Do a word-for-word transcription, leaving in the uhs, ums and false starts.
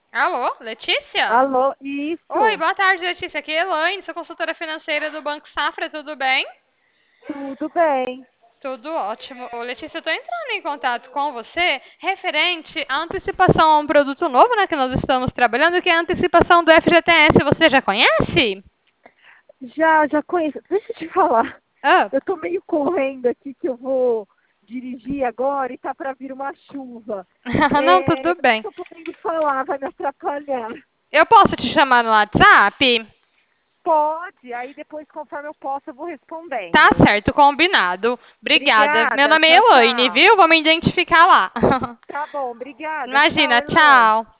Alô, Letícia? Alô, Oi, isso, boa tarde, Letícia. Aqui é Elaine, sou consultora financeira do Banco Safra, tudo bem? tudo bem? Tudo ótimo. Ô, Letícia, eu estou entrando em contato com você referente à antecipação a um produto novo, né, que nós estamos trabalhando, que é a antecipação do F G T S. Você já conhece? Já, já conheço. Deixa eu te falar. Ah, Eu tô meio correndo aqui que eu vou dirigir agora e tá para vir uma chuva. não, É, tudo eu não bem. tô podendo falar, vai me atrapalhar. Eu posso te chamar no WhatsApp? Pode, aí depois, conforme eu posso, eu vou Tá respondendo. certo, combinado. Obrigada. Meu Obrigada, nome é tchau, Elaine, tchau. viu? Vou me identificar lá. Tá bom, obrigada, tchau, Imagina, Elaine. tchau.